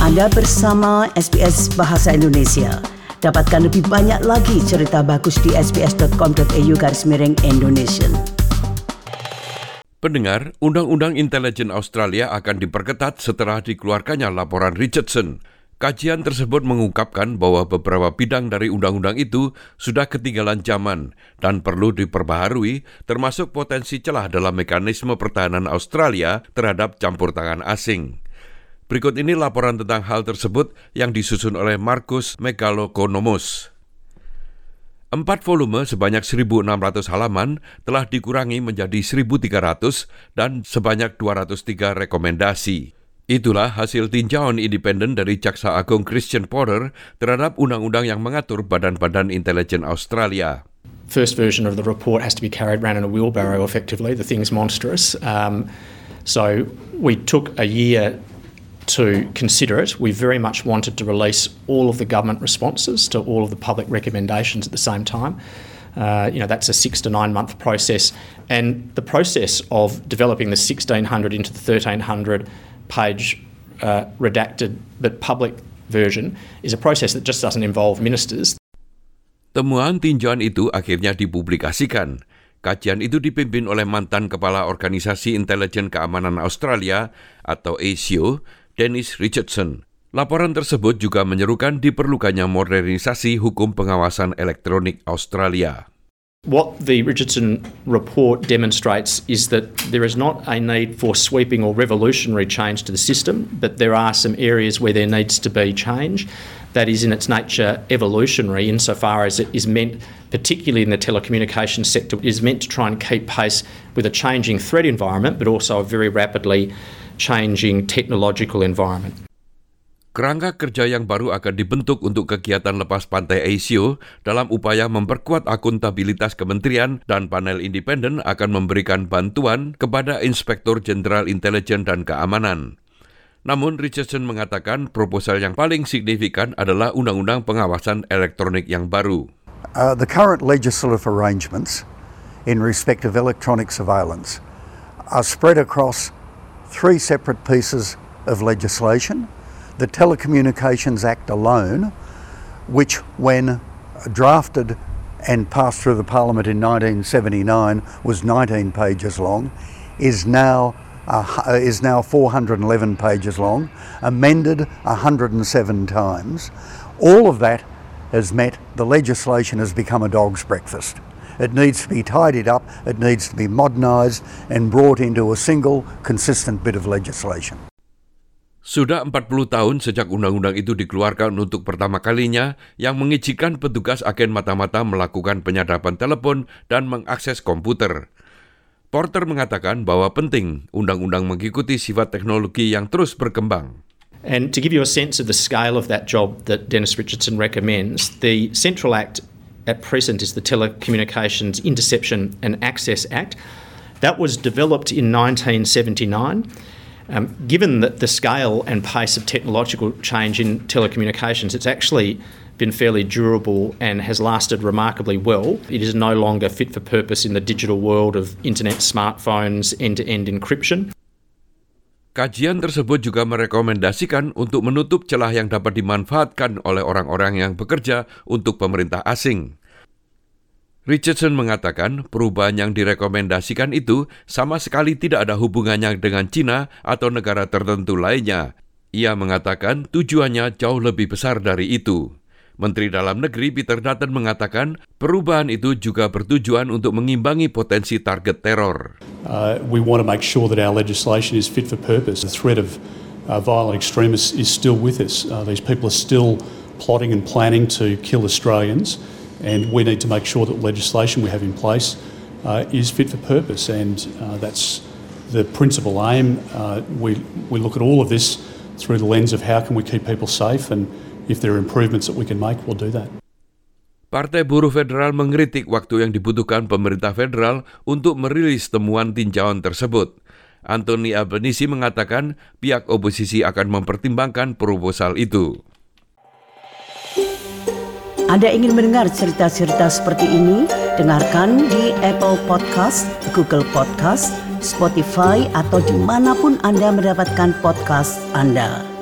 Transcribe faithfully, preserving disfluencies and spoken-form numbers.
Anda bersama S B S Bahasa Indonesia. Dapatkan lebih banyak lagi cerita bagus di sbs.com.au garis miring Indonesia. Pendengar, Undang-Undang Intelijen Australia akan diperketat setelah dikeluarkannya laporan Richardson. Kajian tersebut mengungkapkan bahwa beberapa bidang dari undang-undang itu sudah ketinggalan zaman dan perlu diperbaharui, termasuk potensi celah dalam mekanisme pertahanan Australia terhadap campur tangan asing. Berikut ini laporan tentang hal tersebut yang disusun oleh Markus Megalokonomos. Empat volume sebanyak seribu enam ratus halaman telah dikurangi menjadi seribu tiga ratus dan sebanyak dua ratus tiga rekomendasi. Itulah hasil tinjauan independen dari Jaksa Agung Christian Porter terhadap undang-undang yang mengatur badan-badan intelijen Australia. First version of the report has to be carried around in a wheelbarrow effectively. The thing's monstrous. Um, so we took a year to consider it. We very much wanted to release all of the government responses to all of the public recommendations at the same time. Uh, you know, that's a six to nine month process. And the process of developing the sixteen hundred into the thirteen hundred page uh, redacted but public version is a process that just doesn't involve ministers. Temuan tinjauan itu akhirnya dipublikasikan. Kajian itu dipimpin oleh mantan Kepala Organisasi Intelijen Keamanan Australia atau A C O, Dennis Richardson. Laporan tersebut juga menyerukan diperlukannya modernisasi hukum pengawasan elektronik Australia. What the Richardson report demonstrates is that there is not a need for sweeping or revolutionary change to the system, but there are some areas where there needs to be change that is in its nature evolutionary insofar as it is meant, particularly in the telecommunications sector, is meant to try and keep pace with a changing threat environment, but also a very rapidly changing technological environment. Kerangka kerja yang baru akan dibentuk untuk kegiatan lepas pantai A C O dalam upaya memperkuat akuntabilitas kementerian, dan panel independen akan memberikan bantuan kepada Inspektur Jenderal Intelijen dan Keamanan. Namun Richardson mengatakan proposal yang paling signifikan adalah Undang-Undang Pengawasan Elektronik yang baru. Uh, the current legislative arrangements in respect of electronic surveillance are spread across three separate pieces of legislation. The Telecommunications Act alone, which when drafted and passed through the Parliament in nineteen seventy-nine was nineteen pages long, is now uh, is now four hundred eleven pages long, amended one hundred seven times. All of that has meant the legislation has become a dog's breakfast. It needs to be tidied up, it needs to be modernised and brought into a single consistent bit of legislation. Sudah empat puluh tahun sejak undang-undang itu dikeluarkan untuk pertama kalinya, yang mengizinkan petugas agen mata-mata melakukan penyadapan telepon dan mengakses komputer. Porter mengatakan bahwa penting undang-undang mengikuti sifat teknologi yang terus berkembang. And to give you a sense of the scale of that job that Dennis Richardson recommends, the Central Act at present is the Telecommunications Interception and Access Act. That was developed in nineteen seventy-nine. Um, given that the scale and pace of technological change in telecommunications, it's actually been fairly durable and has lasted remarkably well. It is no longer fit for purpose in the digital world of internet, smartphones, end-to-end encryption. Kajian tersebut juga merekomendasikan untuk menutup celah yang dapat dimanfaatkan oleh orang-orang yang bekerja untuk pemerintah asing. Richardson mengatakan perubahan yang direkomendasikan itu sama sekali tidak ada hubungannya dengan China atau negara tertentu lainnya. Ia mengatakan tujuannya jauh lebih besar dari itu. Menteri Dalam Negeri Peter Dutton mengatakan perubahan itu juga bertujuan untuk mengimbangi potensi target teror. Uh, we want to make sure that our legislation is fit for purpose. The threat of uh, violent extremists is still with us. Uh, these people are still plotting and planning to kill Australians. And we need to make sure that legislation we have in place uh, is fit for purpose, and uh, that's the principal aim. Uh, we we look at all of this through the lens of how can we keep people safe, and if there are improvements that we can make, we'll do that. Partai Buruh Federal mengkritik waktu yang dibutuhkan pemerintah federal untuk merilis temuan tinjauan tersebut. Anthony Albanese mengatakan pihak oposisi akan mempertimbangkan proposal itu. Anda ingin mendengar cerita-cerita seperti ini? Dengarkan di Apple Podcast, Google Podcast, Spotify, atau dimanapun Anda mendapatkan podcast Anda.